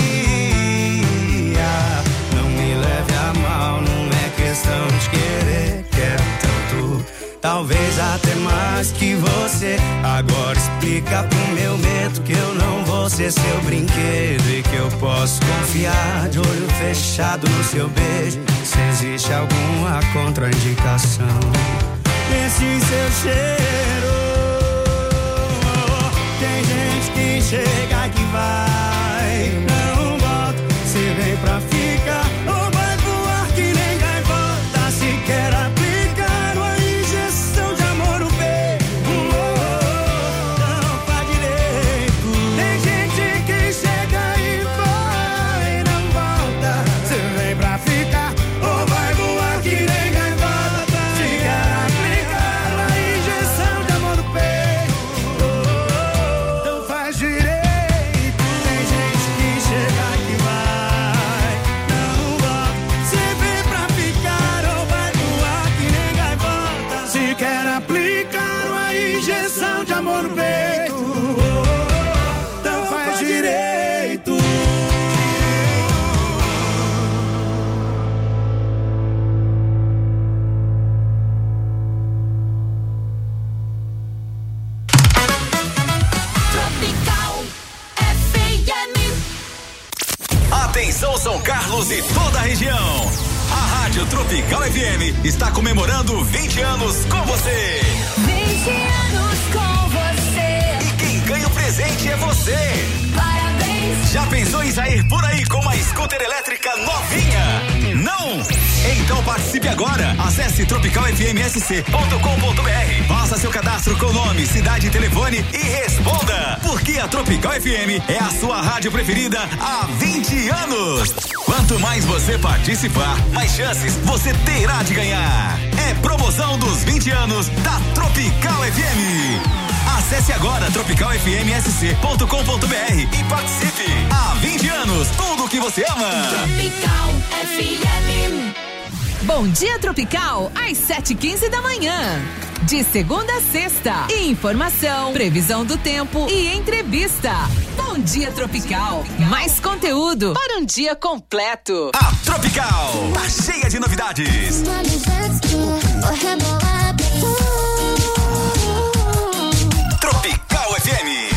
Não me leve a mal, não é questão de querer. Quero tanto, talvez até mais que você. Agora explica pro meu medo que eu não vou ser seu brinquedo e que eu posso confiar de olho fechado no seu beijo. Se existe alguma contraindicação nesse seu cheiro. Tem gente que chega que vai, não volta. Se vem pra ficar ou vai voar que nem gaivota. Se quer aplicar uma injeção de amor no peito, não faz direito. Tem gente que chega e vai, não volta. Se vem pra ficar ou vai voar que nem gaivota. Se quer aplicar uma injeção de amor no peito, então faz direito. Tem gente que chega que vai, não volta. Se vem pra ficar ou vai voar que nem gaivota. Se quer aplicar uma injeção de amor no peito, então faz direito. Atenção São Carlos e toda a região. A Rádio Tropical F M está comemorando vinte anos com você. vinte anos com você. E quem ganha o presente é você. Parabéns. Já pensou em sair por aí com uma scooter elétrica novinha? Não? Então participe agora. Acesse tropical f m s c ponto com ponto b r. Faça seu cadastro com nome, cidade e telefone e responda. Porque a Tropical F M é a sua rádio preferida há vinte anos. Quanto mais você participar, mais chances você terá de ganhar. É promoção dos vinte anos da Tropical F M. Acesse agora tropical f m s c ponto com ponto b r e participe. Há vinte anos, tudo que você ama. Tropical F M. Bom dia Tropical, às sete e quinze da manhã. De segunda a sexta. Informação, previsão do tempo e entrevista. Bom dia Tropical. Mais conteúdo para um dia completo. A Tropical tá cheia de novidades. Tropical F M.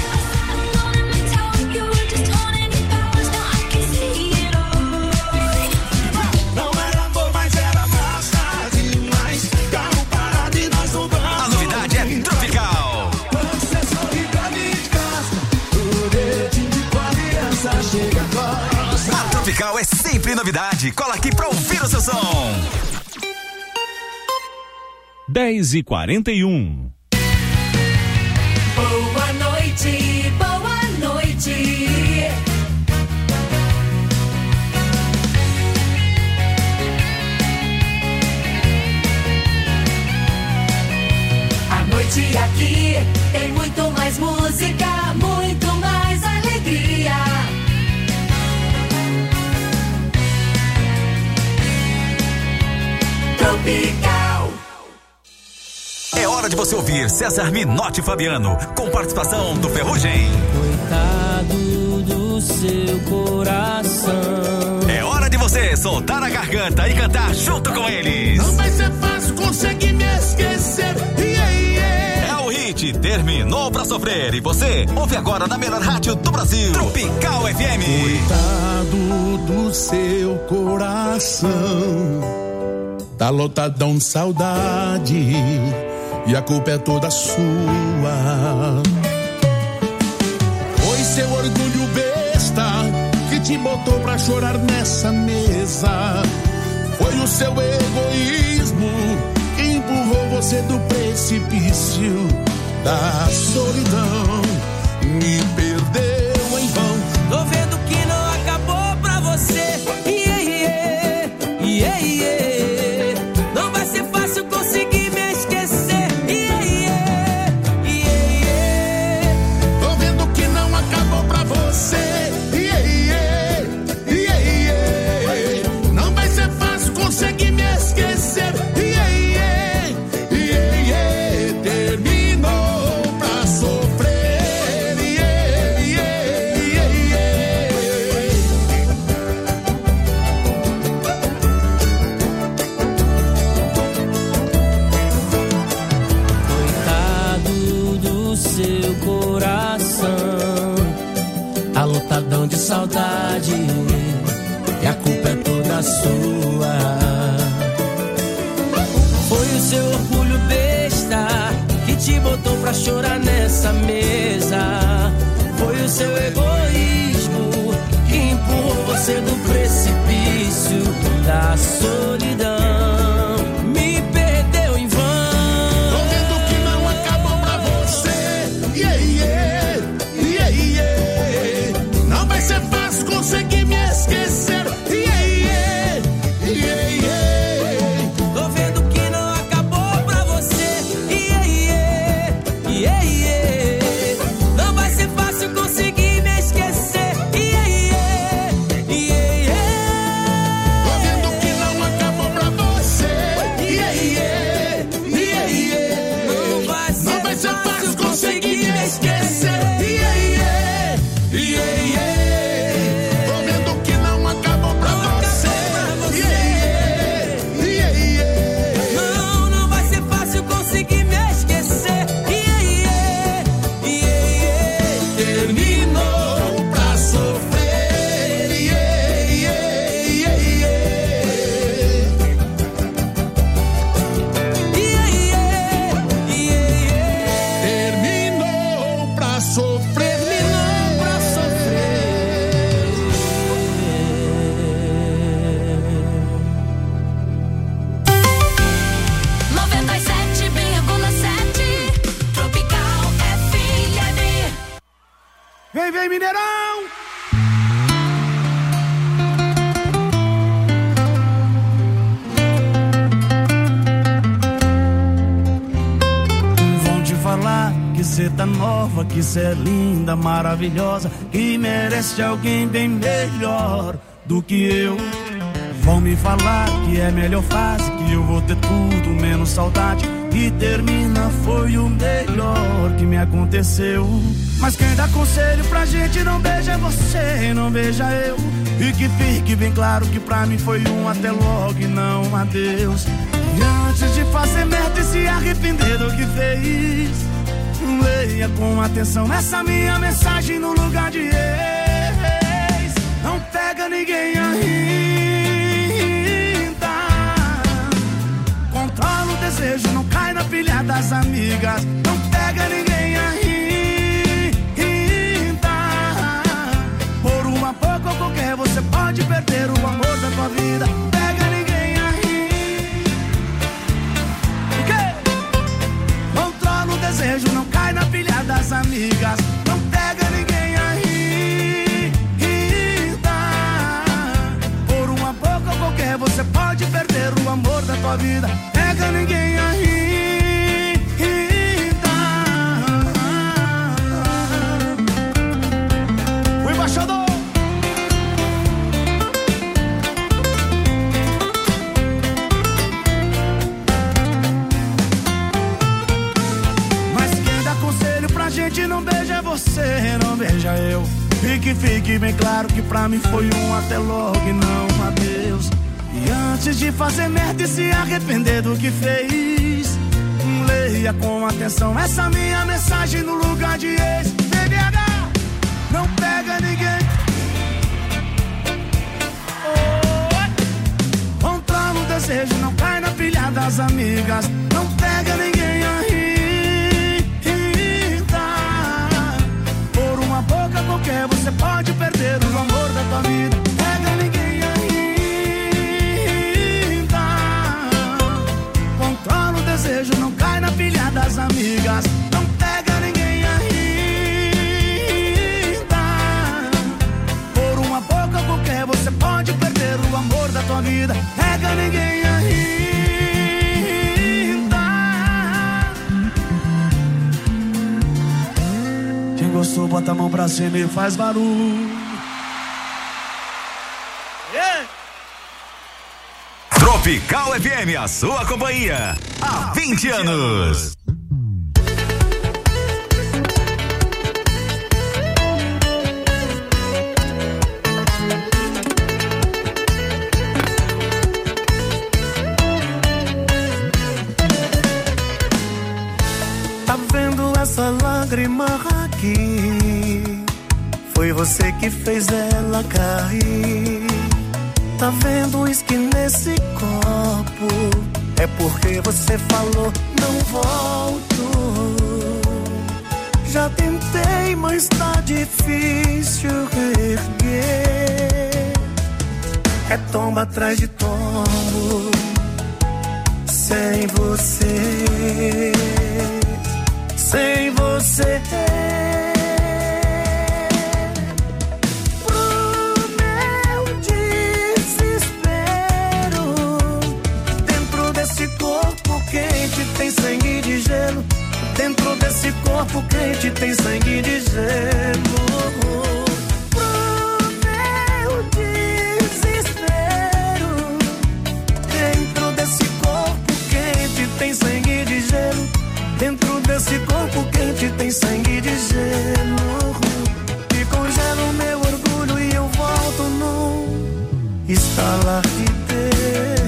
A novidade é Tropical. A Tropical é sempre novidade. Cola aqui pra ouvir o seu som. dez e quarenta e um. Boa noite, boa noite. A noite aqui tem muito mais música, muito mais alegria. você ouvir César Minotti e Fabiano, com participação do Ferrugem. Coitado do seu coração. É hora de você soltar a garganta e cantar junto com eles. Não vai ser fácil conseguir me esquecer. Yeah, yeah. É o hit Terminou Pra Sofrer. E você ouve agora na melhor rádio do Brasil, Tropical F M. Coitado do seu coração, tá lotadão de saudade, e a culpa é toda sua. Foi seu orgulho besta que te botou pra chorar nessa mesa. Foi o seu egoísmo que empurrou você do precipício da solidão. Me perdeu em vão. Tô vendo que não acabou pra você. Yeah, yeah, yeah, yeah. Não vai ser fácil conseguir me esquecer. Yeah, yeah, yeah, yeah. Tô vendo que não acabou pra você. Yeah, yeah, yeah, yeah. Não vai ser fácil conseguir me esquecer. Yeah, yeah, yeah, yeah. Terminou pra sofrer. Yeah, yeah, yeah, yeah. Coitado do seu coração, tá lotadão de saudade, e a culpa é toda sua. Foi o seu orgulho besta que te botou pra chorar nessa mesa. Foi o seu egoísmo que empurrou você do precipício da solidão. Me perdeu em vão. Tô vendo que não acabou pra você. Yeah, yeah, yeah, yeah. Não vai ser fácil conseguir me esquecer. Yeah, yeah, yeah, yeah. Tô vendo que não acabou pra você. Yeah, yeah, yeah, yeah. Não vai ser fácil conseguir me esquecer. Yeah, yeah, yeah, yeah. Tô vendo que não acabou pra você. Yeah, yeah, yeah, yeah. Não vai ser fácil conseguir me esquecer. Yeah, yeah, yeah, yeah. Tô vendo que não acabou pra você. Yeah, yeah, yeah, yeah. Não, não vai ser fácil conseguir me esquecer. Yeah, yeah, yeah, yeah. Terminou pra sofrer. Yeah, yeah, yeah, yeah. Yeah, yeah, yeah, yeah. Terminou pra sofrer. Terminou pra noventa e sete vírgula sete Tropical F M. Vem, vem, Mineirão! Vão te falar que cê tá nova, que cê é linda, maravilhosa, que merece alguém bem melhor do que eu. Vão me falar que é melhor fase, que eu vou ter tudo menos saudade, e termina foi o melhor que me aconteceu. Mas quem dá conselho pra gente não beija você, não beija eu. E que fique bem claro que pra mim foi um até logo e não um adeus. E antes de fazer merda e se arrepender do que fez, leia com atenção essa minha mensagem no lugar de ex. Não pega ninguém ainda, controla o desejo, não cai na pilha das amigas. Não pega ninguém ainda, por uma pouco ou qualquer você pode perder o amor da tua vida. Pega ninguém ainda, o quê? Controla o desejo, não cai na pilha das amigas. Não pega ninguém ainda, por uma pouco ou qualquer você pode perder o amor da tua vida. Pega ninguém ainda. O embaixador. E que fique bem claro que pra mim foi um até logo e não um adeus. E antes de fazer merda e se arrepender do que fez, leia com atenção essa minha mensagem no lugar de ex. B B H, não pega ninguém. Oh, controla o desejo, não cai na pilha das amigas. Não pega ninguém ainda. Por uma boca qualquer você pode perder o amor da tua vida. Pega ninguém ainda. Controla o desejo, não cai na pilha das amigas. Não pega ninguém ainda. Por uma boca qualquer você pode perder o amor da tua vida. Pega ninguém ainda. Quem gostou bota a mão pra cima e faz barulho. Yeah. Tropical F M, a sua companhia há vinte anos. Tá vendo essa lágrima aqui? Foi você que fez ela cair. Tá vendo uísque nesse copo? É porque você falou não volto. Já tentei, mas tá difícil erguer. É tomba atrás de tombo sem você. Sem você. Tem sangue de gelo. Dentro desse corpo quente tem sangue de gelo. Pro meu desespero. Dentro desse corpo quente tem sangue de gelo. Dentro desse corpo quente tem sangue de gelo. E congela o meu orgulho e eu volto num estalar de dedo.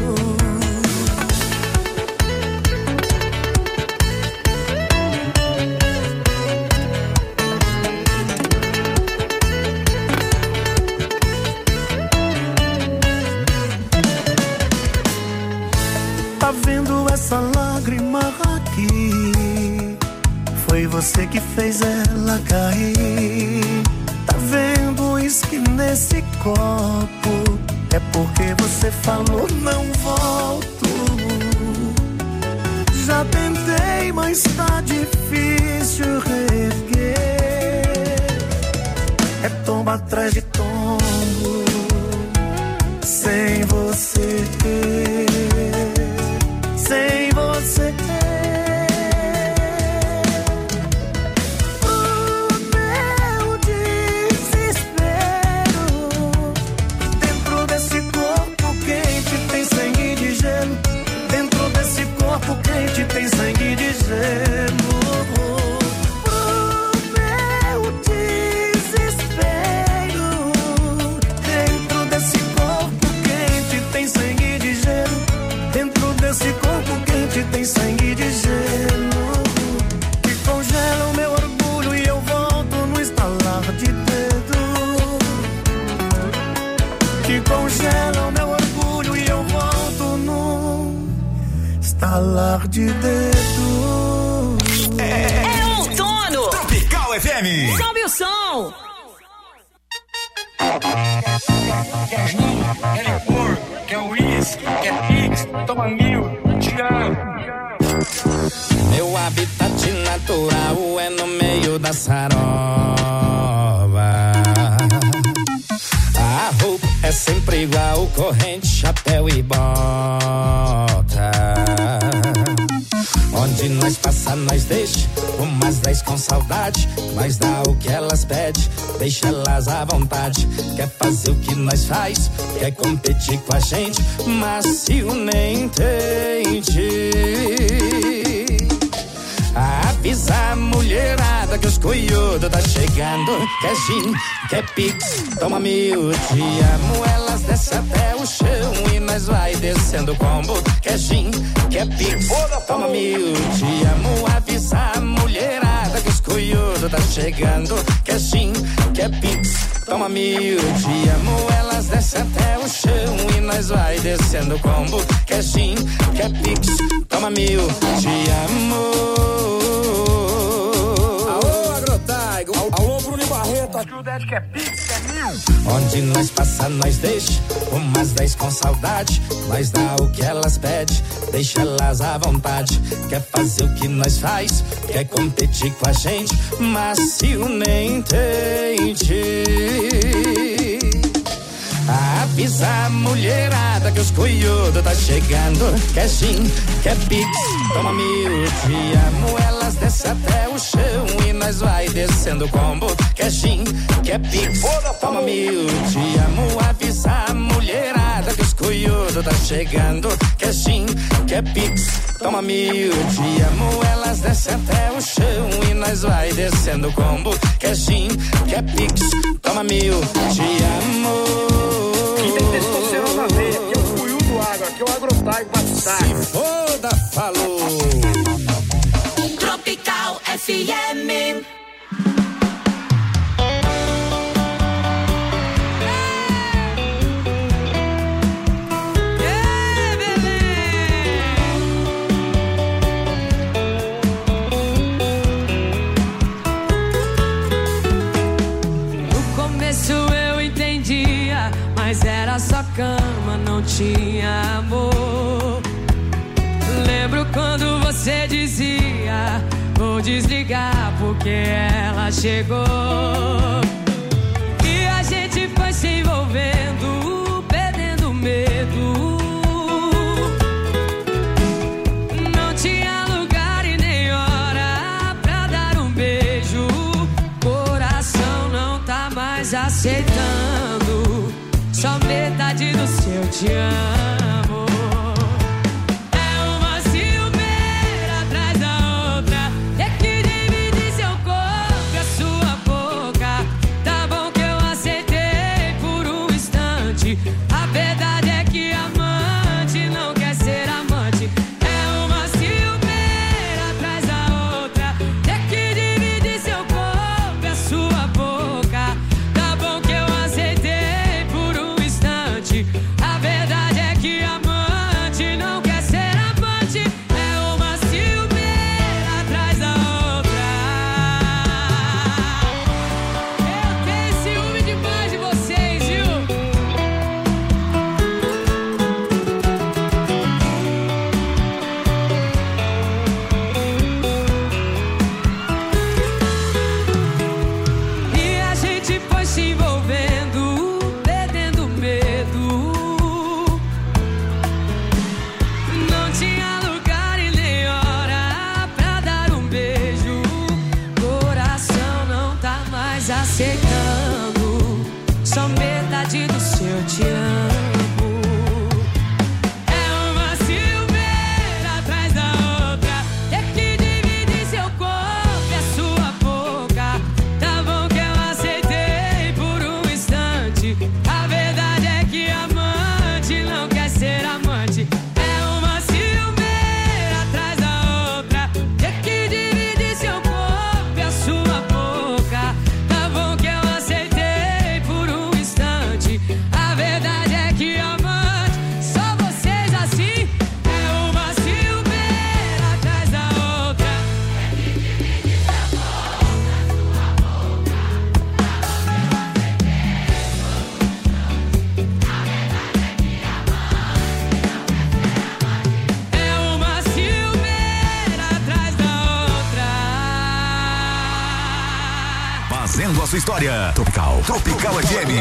Essa lágrima aqui foi você que fez ela cair. Tá vendo uísque nesse copo? É porque você falou não volto. Já tentei, mas tá difícil reerguer. É tomba atrás de tombo sem você. Sem você. O meu desespero. Dentro desse corpo quente tem sangue de gelo. Dentro desse corpo quente tem sangue de gelo. O meu desespero. Dentro desse corpo quente tem sangue de gelo. Dentro desse corpo quente tem sangue de gelo. Que congela o meu orgulho e eu volto no estalar de dedo. Que congela o meu orgulho e eu volto no estalar de dedo. É, é outono. Tropical F M. Sobe o som. Quer gin, quer licor, quer uísque, quer pix, toma mil, te amo. Meu habitat natural é no meio da sarova. A roupa é sempre igual, corrente, chapéu e bota. Onde nós passa, nós deixa umas dez com saudade. Nós dá o que elas pedem, deixa elas à vontade. Quer fazer o que nós faz, quer competir com a gente, macio nem entende. Avisa a mulherada mulherada que os cunhudos tá chegando. Quer gin, quer pix, toma mil, te amo. Elas descem até o chão e nós vai descendo o combo. Quer gin, quer pix, toma mil, te amo. Avisa a mulherada que os cunhudos tá chegando. Quer gin, quer pix, toma mil, te amo. Elas descem até o chão e nós vai descendo o combo. Quer gin, quer pix, toma mil, te amo. Alô, Agrotaigo. Alô, Bruno Barreto. Aqui o Ded quer pix, quer mil. Onde nós passa, nós deixa umas dez com saudade. Nós dá o que elas pedem, deixa elas à vontade. Quer fazer o que nós faz, quer competir com a gente, mas se o nem tente. Avisa a mulherada que os cunhudos tá chegando. Quer gin, quer pix, toma mil, te amo. Elas descem até o chão e nós vai descendo o combo. Quer gin, quer pix, toma mil, te amo. Avisa a mulherada que os cunhudos tá chegando. Quer gin, quer pix, toma mil, te amo. Elas descem até o chão e nós vai descendo o combo. Quer gin, quer pix, toma mil, te amo. Quem tem testosterona na veia, aqui é o Cuiú do Agro, aqui é o Agrotaigo Batissac. Se foda, falou. Tropical F M. Mas era só cama, não tinha amor. Lembro quando você dizia: vou desligar porque ela chegou. E a gente foi se envolvendo, perdendo medo. Não tinha lugar e nem hora pra dar um beijo. Coração não tá mais aceitando só metade do seu te amo. É uma ciumeira atrás da outra, é que divide seu corpo e a sua boca. Tá bom que eu aceitei por um instante. A verdade é que amante não quer ser amante. É uma ciumeira atrás da outra, é que divide seu corpo e a sua boca. Tá bom que eu aceitei. A verdade é que amante não quer ser amante. É uma ciumeira atrás da outra. Eu tenho ciúme demais de vocês, viu? E a gente foi se envolvendo, perdendo medo. Não tinha lugar e nem hora pra dar um beijo. Coração não tá mais aceitando só metade do seu te amo. É uma ciumeira atrás da outra, é que divide seu corpo e a sua boca. Tá bom que eu aceitei por um instante. A verdade é que amante não quer ser amante. É uma ciumeira atrás da outra, é que divide seu corpo e a sua boca. Tá bom que eu aceitei por um instante. A verdade é que amante, só vocês assim. É uma ciumeira atrás da outra, é que divide seu corpo e a sua boca. É uma ciumeira atrás da outra. Fazendo a sua história. Tropical. Tropical F M.